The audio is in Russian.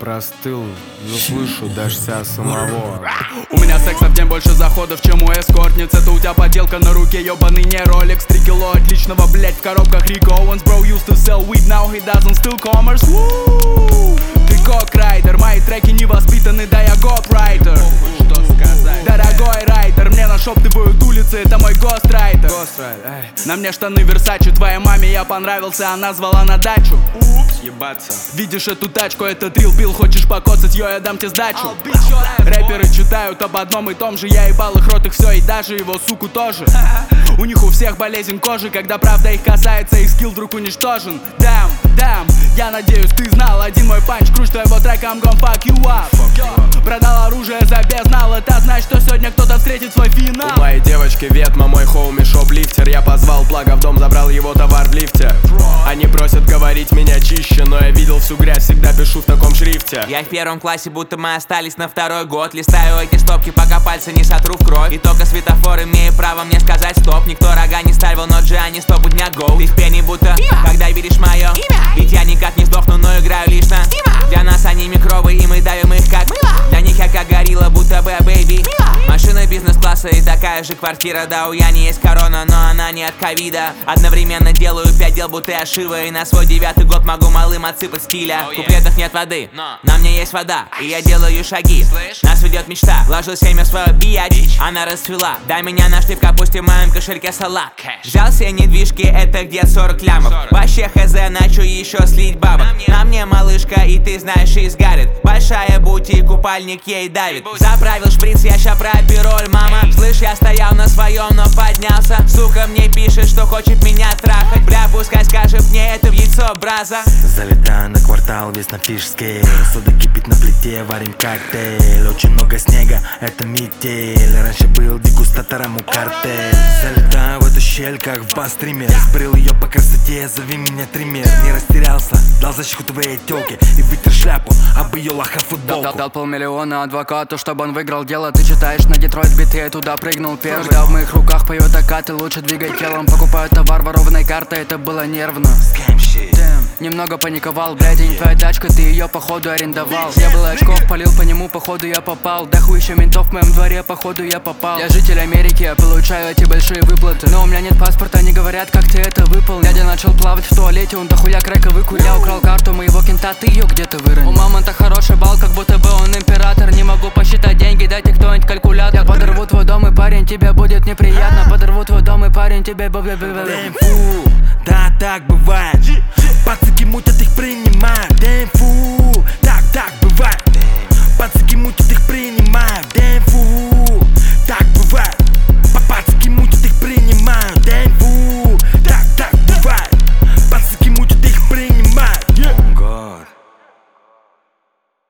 простыл, но слышу дождя самого. У меня секса в день больше заходов, чем у эскортниц. Это у тебя поделка на руке, ёбаный не Rolex. 3 кило отличного, блять, в коробках Rick Owens. Bro used to sell weed, now he doesn't steal commerce. Ты кок-райдер, мои треки не воспитаны, да я гоп-райтер. Дорогой райдер, мне нашептывают улицы, это мой гострайтер. На мне штаны Versace, твоей маме я понравился, она звала на дачу. Ебаться. Видишь эту тачку, это трил пил, хочешь покоцать, я дам тебе сдачу. Рэперы читают об одном и том же, я ебал их рот, их все, и даже его суку тоже. У них у всех болезнь кожи, когда правда их касается, их скилл вдруг уничтожен. Damn, я надеюсь, ты знал, один мой панч, круче твоего трека, I'm gon' fuck you up. Продал оружие за безнал, это значит, что сегодня кто-то встретит свой финал. У моей девочки ветма, мой хоуми шоплифтер. Я позвал плага в дом, забрал его товар в лифте. Они просят говорить меня чище, но я видел всю грязь, всегда пишу в таком шрифте. Я в первом классе, будто мы остались на второй год. Листаю эти стопки, пока пальцы не сотру в кровь. И только светофор имеет право мне сказать стоп. Никто рога не ставил, но Джиани 100 дня гоу. Ты в пене будто, когда видишь мое имя. Ведь я никак не сдохну, но играю лишь на Для нас они микробы, и мы давим их как Для них я как горилла, будто бы бэйби. Машина бизнес-класса и такая же квартира. Да, у Яни есть корона, но она не от ковида. Одновременно делаю 5 дел, будто я Шива. И на свой 9-й год могу малым отсыпать стиля. В куплетах нет воды, на мне есть вода. И я делаю шаги, нас ведет мечта. Вложил семя в свою биядич, она расцвела. Дай меня нашли в капусте, в моем кошельке салат. Взял все недвижки, это где 40 лямов. Вообще хз, начал еще слить бабок. На мне малышка, и ты знаешь, и сгарит. Большая бути, купальник ей давит. Заправил шприц, я ща пропью роль, мама. Слышь, я стоял на своем, но поднялся. Сука мне пишет, что хочет меня трахать. Бля, пускай скажет мне это в яйцо, браза. Залетаю на квартал, весь на фишске. Сода кипит на плите, варим коктейль. Очень много снега, это метель. Раньше был дегустатором у картель. Залетаю в эту щель, как в бас-стример. Сбрил ее по красоте, зови меня триммер. Не растерялся, дал защиту твоей тёлке. И вытер шляпу, об ее лоха футболку. Дал $500 000 адвокату, чтобы он выиграл дело. Ты читаешь на Детройт биты, я туда прыгнул первый. Когда в моих руках поет акаты, лучше двигай телом. Покупаю товар ворованной картой, это было нервно. Немного паниковал, блядь, и не твоя тачка, ты ее походу арендовал. Я был очков, полил по нему, походу я попал. Да хуй еще ментов в моем дворе, походу я попал. Я житель Америки, я получаю эти большие выплаты. Но у меня нет паспорта, они говорят, как ты это выполнил. Дядя начал плавать в туалете, он дохуя крека выкурил. Я украл карту моего кента, ты ее где-то выронил. У мамонта хороший бал, как будто бы он император. Не могу посчитать деньги, дайте кто-нибудь калькулятор. Я подорву твой дом, и парень, тебе будет неприятно. Подорву твой дом, и парень, тебе Фу, да, так бывает. Пацаки мутят, их принимают.